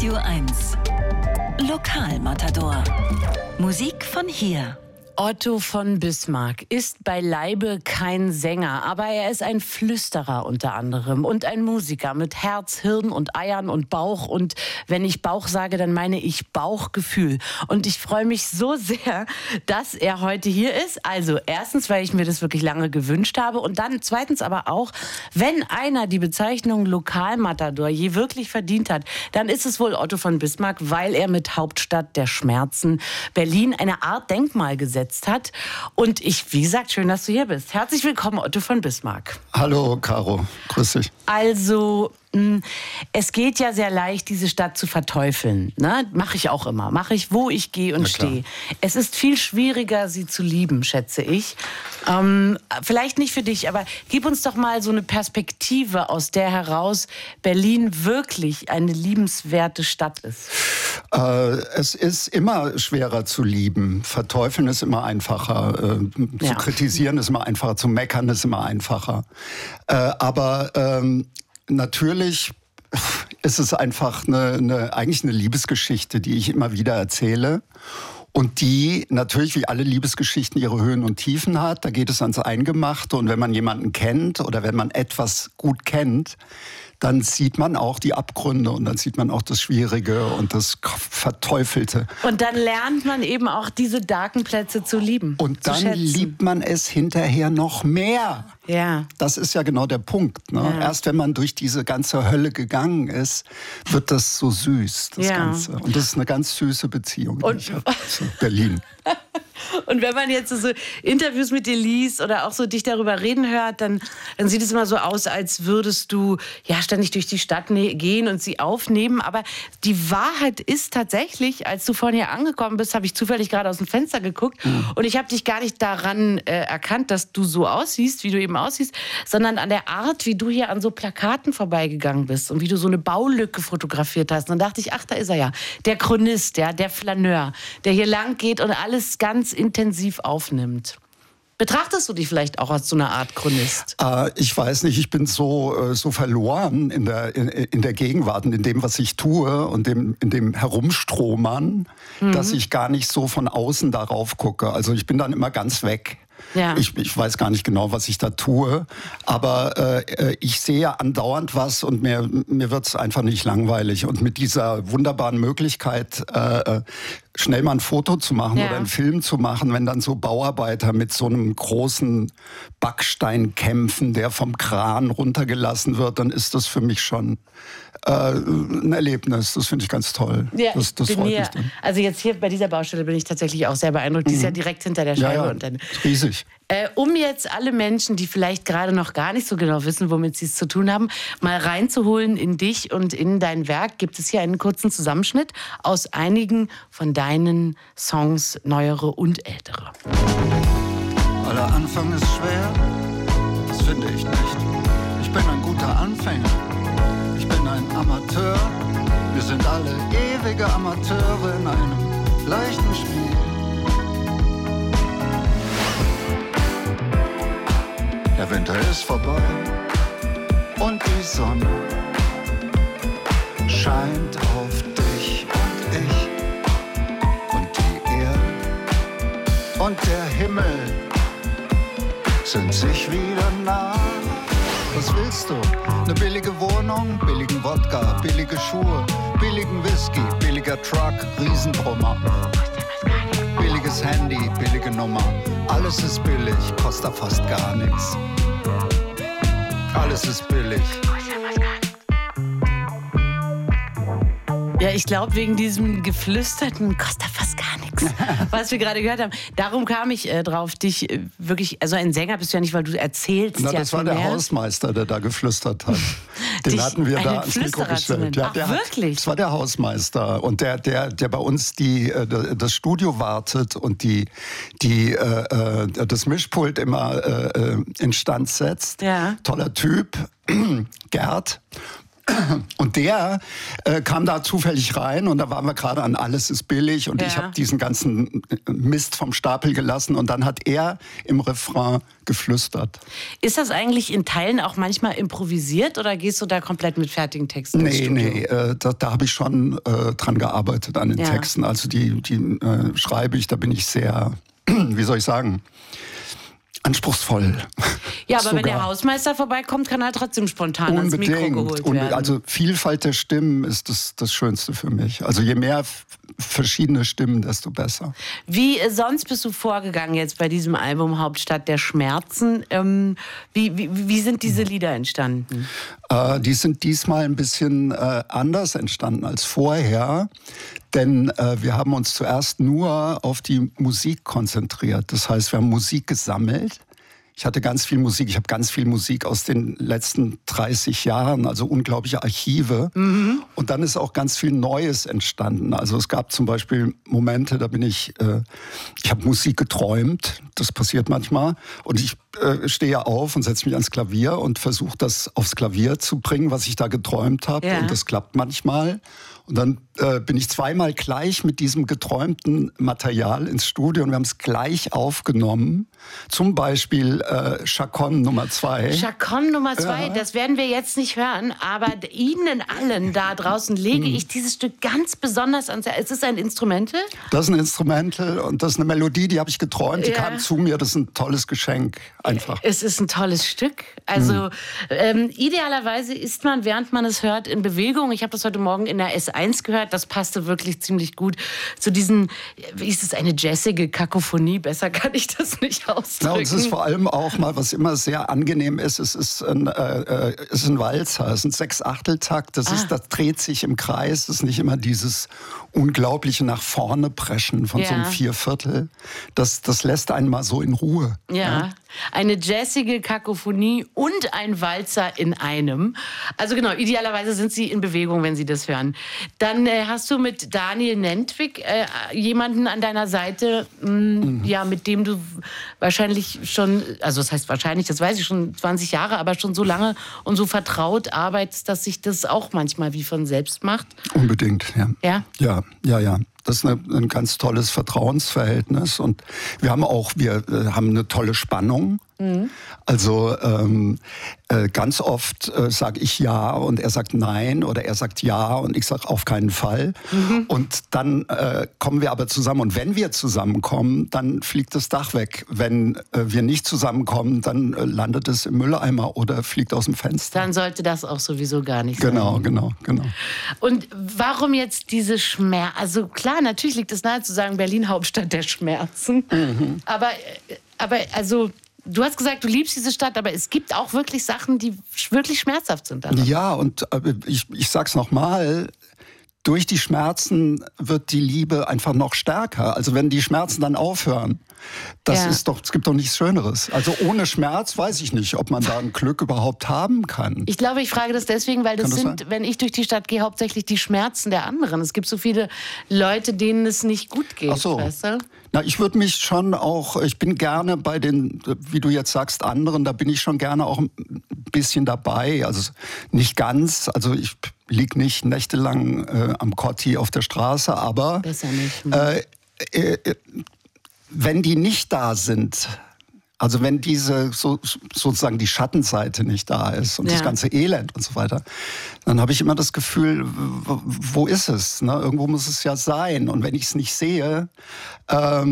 Radio 1. Lokalmatador. Musik von hier. Otto von Bismarck ist beileibe kein Sänger, aber er ist ein Flüsterer unter anderem und ein Musiker mit Herz, Hirn und Eiern und Bauch. Und wenn ich Bauch sage, dann meine ich Bauchgefühl. Und ich freue mich so sehr, dass er heute hier ist. Also erstens, weil ich mir das wirklich lange gewünscht habe und dann zweitens aber auch, wenn einer die Bezeichnung Lokalmatador je wirklich verdient hat, dann ist es wohl Otto von Bismarck, weil er mit Hauptstadt der Schmerzen Berlin eine Art Denkmal gesetzt hat. Und wie gesagt, schön, dass du hier bist. Herzlich willkommen, Otto von Bismarck. Hallo, Caro. Grüß dich. Also, es geht ja sehr leicht, diese Stadt zu verteufeln. Ne? Mache ich auch immer. Mache ich, wo ich gehe und stehe. Es ist viel schwieriger, sie zu lieben, schätze ich. Vielleicht nicht für dich, aber gib uns doch mal so eine Perspektive, aus der heraus Berlin wirklich eine liebenswerte Stadt ist. Es ist immer schwerer zu lieben. Verteufeln ist immer einfacher. Zu kritisieren ist immer einfacher. Zu meckern ist immer einfacher. Aber natürlich ist es einfach eigentlich eine Liebesgeschichte, die ich immer wieder erzähle. Und die natürlich, wie alle Liebesgeschichten, ihre Höhen und Tiefen hat. Da geht es ans Eingemachte. Und wenn man jemanden kennt oder wenn man etwas gut kennt, dann sieht man auch die Abgründe und dann sieht man auch das Schwierige und das Verteufelte. Und dann lernt man eben auch diese darken Plätze zu lieben. Und dann liebt man es hinterher noch mehr. Ja. Das ist ja genau der Punkt. Ne? Ja. Erst wenn man durch diese ganze Hölle gegangen ist, wird das so süß, das Ganze. Und das ist eine ganz süße Beziehung, die ich habe zu Berlin. Und wenn man jetzt so Interviews mit dir liest oder auch so dich darüber reden hört, dann sieht es immer so aus, als würdest du ständig durch die Stadt gehen und sie aufnehmen. Aber die Wahrheit ist tatsächlich, als du vorhin hier angekommen bist, habe ich zufällig gerade aus dem Fenster geguckt und ich habe dich gar nicht daran erkannt, dass du so aussiehst, wie du eben aussiehst, sondern an der Art, wie du hier an so Plakaten vorbeigegangen bist und wie du so eine Baulücke fotografiert hast. Und dann dachte ich, ach, da ist er ja, der Chronist, der Flaneur, der hier lang geht und alles ganz intensiv aufnimmt. Betrachtest du dich vielleicht auch als so eine Art Chronist? Ich weiß nicht, ich bin so verloren in der Gegenwart und in dem, was ich tue und in dem Herumstromern, dass ich gar nicht so von außen darauf gucke. Also ich bin dann immer ganz weg. Ja. Ich weiß gar nicht genau, was ich da tue, aber ich sehe ja andauernd was und mir wird es einfach nicht langweilig. Und mit dieser wunderbaren Möglichkeit, schnell mal ein Foto zu machen oder einen Film zu machen, wenn dann so Bauarbeiter mit so einem großen Backstein kämpfen, der vom Kran runtergelassen wird, dann ist das für mich schon ein Erlebnis. Das finde ich ganz toll. Ja, das freut mich dann. Also jetzt hier bei dieser Baustelle bin ich tatsächlich auch sehr beeindruckt. Die ist ja direkt hinter der Scheibe. Ja, und dann, riesig. Um jetzt alle Menschen, die vielleicht gerade noch gar nicht so genau wissen, womit sie es zu tun haben, mal reinzuholen in dich und in dein Werk, gibt es hier einen kurzen Zusammenschnitt aus einigen von deinen Songs, neuere und ältere. Aller Anfang ist schwer, das finde ich nicht. Ich bin ein guter Anfänger, ich bin ein Amateur. Wir sind alle ewige Amateure in einem leichten Spiel. Der Winter ist vorbei und die Sonne scheint auf dich und ich. Und die Erde und der Himmel sind sich wieder nah. Was willst du? Eine billige Wohnung, billigen Wodka, billige Schuhe, billigen Whisky, billiger Truck, Riesenbrummer. Billiges Handy, billige Nummer. Alles ist billig, kostet fast gar nichts. Alles ist billig. Ja, ich glaube, wegen diesem geflüsterten kostet fast gar nichts, was wir gerade gehört haben. Darum kam ich drauf, dich wirklich, also ein Sänger bist du ja nicht, weil du erzählst. Na, das war der Hausmeister, der da geflüstert hat. Den hatten wir da ans Mikro gestellt. Ja, wirklich? Das war der Hausmeister und der bei uns das Studio wartet und das Mischpult immer instand setzt. Ja. Toller Typ, Gerd. Und der kam da zufällig rein und da waren wir gerade an Alles ist billig und ich habe diesen ganzen Mist vom Stapel gelassen und dann hat er im Refrain geflüstert. Ist das eigentlich in Teilen auch manchmal improvisiert oder gehst du da komplett mit fertigen Texten ins Studio? Da habe ich schon dran gearbeitet an den Texten. Also die schreibe ich, da bin ich sehr, wie soll ich sagen, anspruchsvoll. Ja, aber wenn der Hausmeister vorbeikommt, kann er trotzdem spontan ans Mikro geholt werden. Also Vielfalt der Stimmen ist das Schönste für mich. Also je mehr verschiedene Stimmen, desto besser. Wie sonst bist du vorgegangen jetzt bei diesem Album Hauptstadt der Schmerzen? Wie sind diese Lieder entstanden? Die sind diesmal ein bisschen anders entstanden als vorher. Denn wir haben uns zuerst nur auf die Musik konzentriert. Das heißt, wir haben Musik gesammelt. Ich hatte ganz viel Musik. Ich habe ganz viel Musik aus den letzten 30 Jahren, also unglaubliche Archive. Mhm. Und dann ist auch ganz viel Neues entstanden. Also es gab zum Beispiel Momente, da bin ich habe Musik geträumt. Das passiert manchmal. Und ich stehe auf und setze mich ans Klavier und versuche das aufs Klavier zu bringen, was ich da geträumt habe. Ja. Und das klappt manchmal. Und dann bin ich zweimal gleich mit diesem geträumten Material ins Studio und wir haben es gleich aufgenommen. Zum Beispiel Chacon Nummer 2. Chacon Nummer 2, das werden wir jetzt nicht hören, aber Ihnen allen da draußen lege ich dieses Stück ganz besonders ans Herz. Ist es ein Instrumental? Das ist ein Instrumental und das ist eine Melodie, die habe ich geträumt, die kam zu mir. Das ist ein tolles Geschenk, einfach. Es ist ein tolles Stück. Also idealerweise ist man, während man es hört, in Bewegung. Ich habe das heute Morgen in der S1 gehört. Das passte wirklich ziemlich gut zu diesen, wie ist es, eine jazzige Kakophonie. Besser kann ich das nicht ausdrücken. Ja, und es ist vor allem auch mal, was immer sehr angenehm ist, es ist ein Walzer, es ist ein 6/8-Takt. Das dreht sich im Kreis. Es ist nicht immer dieses unglaubliche nach vorne preschen von so einem 4/4. Das lässt einen mal so in Ruhe. Ja, eine jazzige Kakophonie und ein Walzer in einem. Also genau, idealerweise sind Sie in Bewegung, wenn Sie das hören. Dann hast du mit Daniel Nentwik jemanden an deiner Seite, mit dem du wahrscheinlich schon, also das heißt wahrscheinlich, das weiß ich schon 20 Jahre, aber schon so lange und so vertraut arbeitest, dass sich das auch manchmal wie von selbst macht. Unbedingt, ja. Ja? Ja. Das ist ein ganz tolles Vertrauensverhältnis und wir haben eine tolle Spannung. Mhm. Also ganz oft sage ich ja und er sagt nein oder er sagt ja und ich sage auf keinen Fall. Mhm. Und dann kommen wir aber zusammen und wenn wir zusammenkommen, dann fliegt das Dach weg. Wenn wir nicht zusammenkommen, dann landet es im Mülleimer oder fliegt aus dem Fenster. Dann sollte das auch sowieso gar nicht sein. Genau. Und warum jetzt diese Schmerzen? Also klar, natürlich liegt es nahe zu sagen, Berlin Hauptstadt der Schmerzen. Mhm. Aber also du hast gesagt, du liebst diese Stadt, aber es gibt auch wirklich Sachen, die wirklich schmerzhaft sind. Daran. Ja, und ich sag's nochmal, durch die Schmerzen wird die Liebe einfach noch stärker. Also wenn die Schmerzen dann aufhören, es gibt doch nichts Schöneres. Also ohne Schmerz weiß ich nicht, ob man da ein Glück überhaupt haben kann. Ich glaube, ich frage das deswegen, weil das sind, wenn ich durch die Stadt gehe, hauptsächlich die Schmerzen der anderen. Es gibt so viele Leute, denen es nicht gut geht. Ach so. Weißt du? Na, ich würde mich schon auch, ich bin gerne bei den, wie du jetzt sagst, anderen, da bin ich schon gerne auch ein bisschen dabei. Also nicht ganz, also ich liege nicht nächtelang am Kotti auf der Straße, aber besser nicht, wenn die nicht da sind, also wenn diese sozusagen die Schattenseite nicht da ist und das ganze Elend und so weiter, dann habe ich immer das Gefühl, wo ist es? Ne? Irgendwo muss es ja sein. Und wenn ich es nicht sehe... das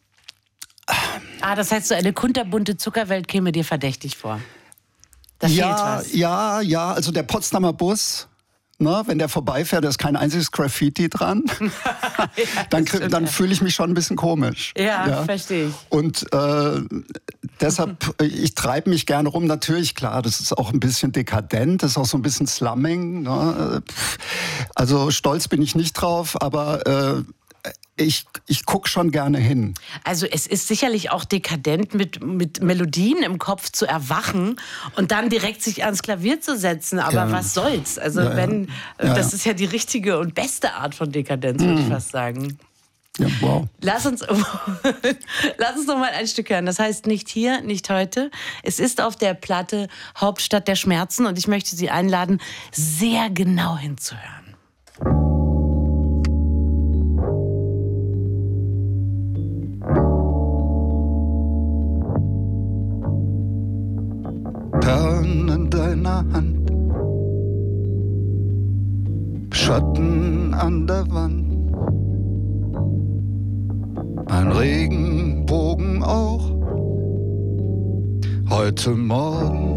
heißt, so eine kunterbunte Zuckerwelt käme dir verdächtig vor. Da fehlt was. Ja, also der Potsdamer Bus... wenn der vorbeifährt, da ist kein einziges Graffiti dran, dann fühle ich mich schon ein bisschen komisch. Ja, verstehe ich. Und deshalb, ich treibe mich gerne rum. Natürlich, klar, das ist auch ein bisschen dekadent, das ist auch so ein bisschen Slumming. Ne? Also stolz bin ich nicht drauf, aber... Ich gucke schon gerne hin. Also es ist sicherlich auch dekadent, mit Melodien im Kopf zu erwachen und dann direkt sich ans Klavier zu setzen. Aber was soll's? Also das ist ja die richtige und beste Art von Dekadenz, würde ich fast sagen. Ja, wow. Lass uns noch mal ein Stück hören. Das heißt nicht hier, nicht heute. Es ist auf der Platte Hauptstadt der Schmerzen und ich möchte Sie einladen, sehr genau hinzuhören. Perlen in deiner Hand, Schatten an der Wand, ein Regenbogen auch, heute Morgen.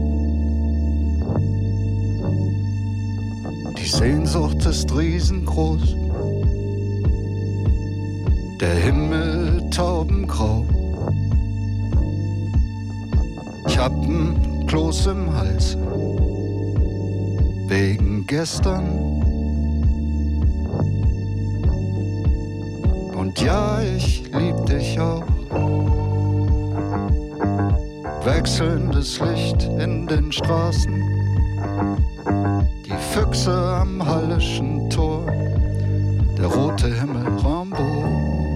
Die Sehnsucht ist riesengroß, der Himmel taubengrau. Ich hab ein Kloß im Hals, wegen gestern. Und ja, ich lieb dich auch. Wechselndes Licht in den Straßen, die Füchse am Hallischen Tor, der rote Himmel Rambo.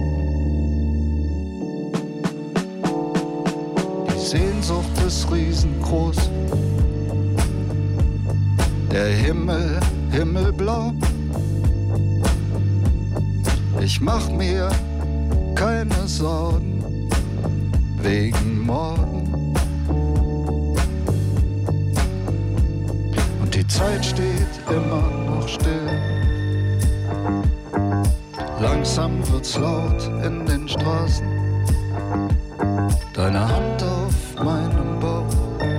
Sehnsucht ist riesengroß, der Himmel, himmelblau. Ich mach mir keine Sorgen wegen morgen. Und die Zeit steht immer noch still. Langsam wird's laut in den Straßen. Deine Hand auf meinem Bauch,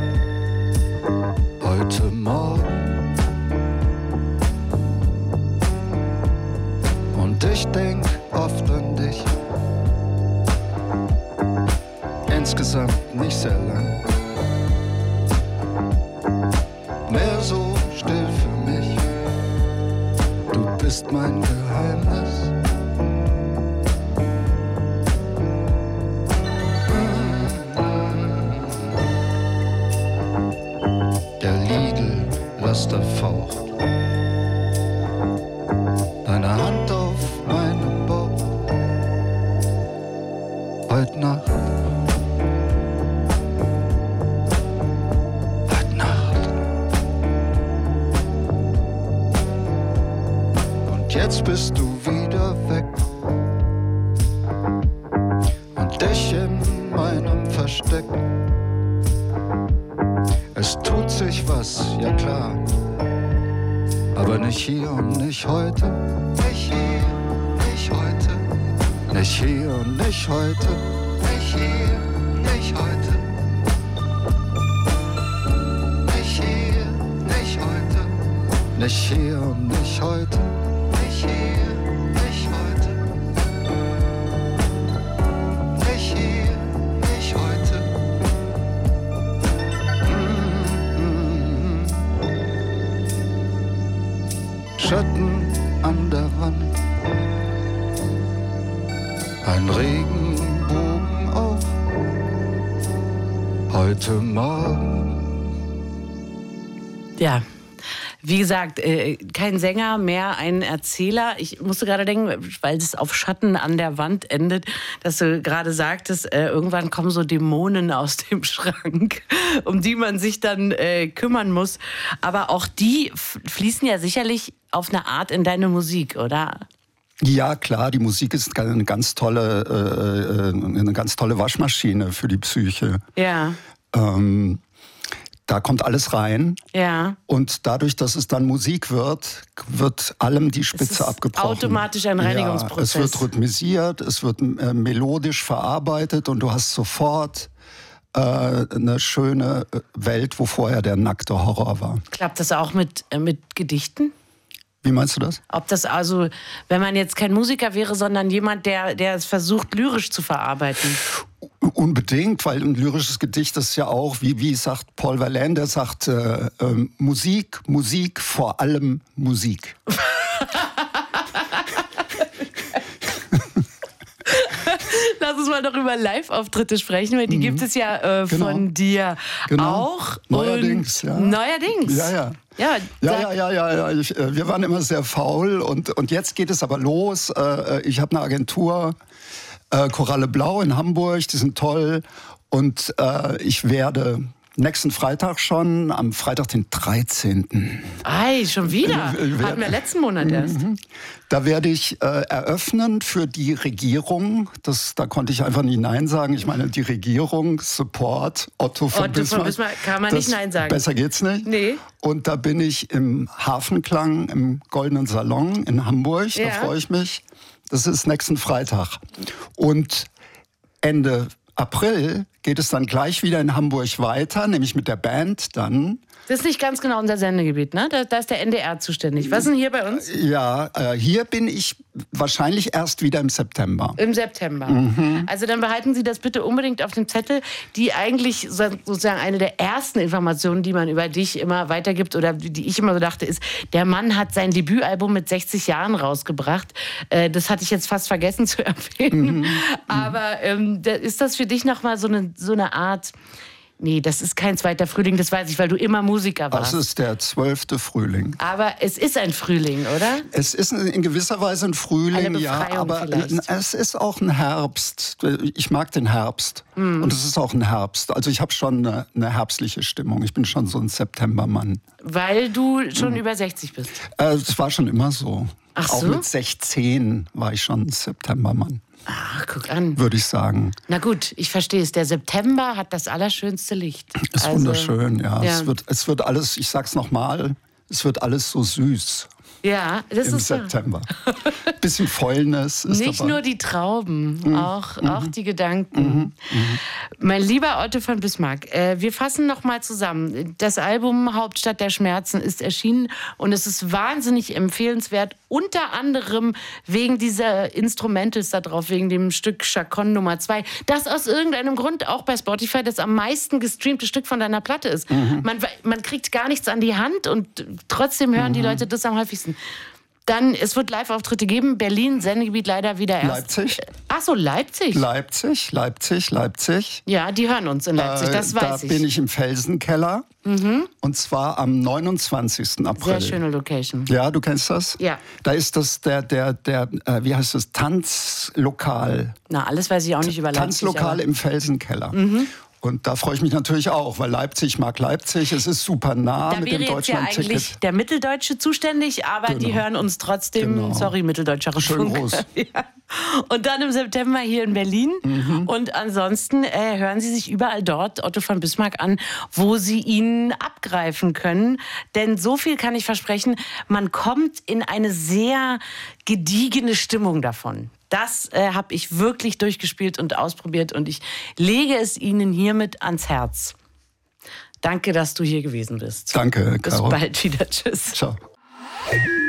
heute Morgen. Und ich denk oft an dich, insgesamt nicht sehr lang. Mehr so still für mich, du bist mein Geheimnis. Der faucht, deine Hand auf meinem Bauch, heute Nacht, heute Nacht. Und jetzt bist du wieder weg und dich in meinem Versteck. Es tut sich was, ja klar, aber nicht hier und nicht heute. Nicht hier, nicht heute. Nicht hier und nicht heute. Nicht hier, nicht heute. Nicht hier, nicht heute. Nicht hier und nicht heute. Nicht hier, nicht heute. Nicht hier, nicht heute. Schatten an der Wand, ein Regenbogen auch, heute Morgen. Ja, wie gesagt, kein Sänger mehr, ein Erzähler. Ich musste gerade denken, weil es auf Schatten an der Wand endet, dass du gerade sagtest, irgendwann kommen so Dämonen aus dem Schrank, um die man sich dann kümmern muss. Aber auch die fließen ja sicherlich auf eine Art in deine Musik, oder? Ja, klar, die Musik ist eine ganz tolle Waschmaschine für die Psyche. Ja. Da kommt alles rein. Ja. Und dadurch, dass es dann Musik wird, wird allem die Spitze abgebrochen. Automatisch ein Reinigungsprozess. Ja, es wird rhythmisiert, es wird melodisch verarbeitet und du hast sofort eine schöne Welt, wo vorher der nackte Horror war. Klappt das auch mit Gedichten? Wie meinst du das? Ob das also, wenn man jetzt kein Musiker wäre, sondern jemand, der es versucht, lyrisch zu verarbeiten? Unbedingt, weil ein lyrisches Gedicht ist ja auch, wie sagt Paul Verlaine, der sagt, Musik, vor allem Musik. Lass uns mal noch über Live-Auftritte sprechen, weil die gibt es ja von dir auch. Neuerdings, ja. Neuerdings. Ja, ja. Ja, wir waren immer sehr faul und jetzt geht es aber los. Ich habe eine Agentur, Koralle Blau in Hamburg, die sind toll. Und ich werde nächsten Freitag schon, am Freitag den 13. Ei, schon wieder? Hatten wir letzten Monat erst. Da werde ich eröffnen für die Regierung. Da konnte ich einfach nicht Nein sagen. Ich meine, die Regierung, Support, Otto von Bismarck. Kann man nicht Nein sagen. Besser geht's nicht. Nee. Und da bin ich im Hafenklang, im Goldenen Salon in Hamburg. Da freue ich mich. Das ist nächsten Freitag. Und Ende April geht es dann gleich wieder in Hamburg weiter, nämlich mit der Band dann. Das ist nicht ganz genau unser Sendegebiet, ne? Da ist der NDR zuständig. Was ist denn hier bei uns? Ja, hier bin ich wahrscheinlich erst wieder im September. Im September. Also dann behalten Sie das bitte unbedingt auf dem Zettel, die eigentlich sozusagen eine der ersten Informationen, die man über dich immer weitergibt oder die ich immer so dachte, ist, der Mann hat sein Debütalbum mit 60 Jahren rausgebracht. Das hatte ich jetzt fast vergessen zu erwähnen. Aber ist das für dich nochmal so eine Art... Nee, das ist kein zweiter Frühling, das weiß ich, weil du immer Musiker warst. Das ist der 12. Frühling. Aber es ist ein Frühling, oder? Es ist in gewisser Weise ein Frühling, ja, aber vielleicht. Es ist auch ein Herbst. Ich mag den Herbst und es ist auch ein Herbst. Also ich habe schon eine herbstliche Stimmung. Ich bin schon so ein Septembermann. Weil du schon über 60 bist? Es war schon immer so. Ach so? Auch mit 16 war ich schon ein Septembermann. Ach, guck an. Würde ich sagen. Na gut, ich verstehe es. Der September hat das allerschönste Licht. Ist wunderschön, ja. Es wird alles, ich sag's nochmal, es wird alles so süß. Ja, das im ist September. Bisschen Fäulnis ist nicht dabei. Nur die Trauben, auch die Gedanken. Mein lieber Otto von Bismarck, wir fassen noch mal zusammen. Das Album Hauptstadt der Schmerzen ist erschienen und es ist wahnsinnig empfehlenswert, unter anderem wegen dieser Instrumentals da drauf, wegen dem Stück Chacon Nummer 2, das aus irgendeinem Grund auch bei Spotify das am meisten gestreamte Stück von deiner Platte ist. Man kriegt gar nichts an die Hand und trotzdem hören die Leute das am häufigsten. Dann, es wird Live-Auftritte geben. Berlin, Sendegebiet leider wieder erst. Leipzig. Ach so, Leipzig. Leipzig. Ja, die hören uns in Leipzig, das weiß ich. Da bin ich im Felsenkeller. Und zwar am 29. April. Sehr schöne Location. Ja, du kennst das? Ja. Da ist das wie heißt das, Tanzlokal. Na, alles weiß ich auch nicht über Leipzig. Tanzlokal im Felsenkeller. Und da freue ich mich natürlich auch, weil Leipzig mag Leipzig. Es ist super nah mit dem Deutschland-Ticket. Da wäre jetzt ja eigentlich der Mitteldeutsche zuständig, aber die hören uns trotzdem, sorry, Mitteldeutscher Rundfunk. Schön groß. Ja. Und dann im September hier in Berlin. Und ansonsten hören Sie sich überall dort Otto von Bismarck an, wo Sie ihn abgreifen können. Denn so viel kann ich versprechen, man kommt in eine sehr gediegene Stimmung davon. Das habe ich wirklich durchgespielt und ausprobiert und ich lege es Ihnen hiermit ans Herz. Danke, dass du hier gewesen bist. Danke, Bis Caro. bald wieder. Tschüss. Ciao.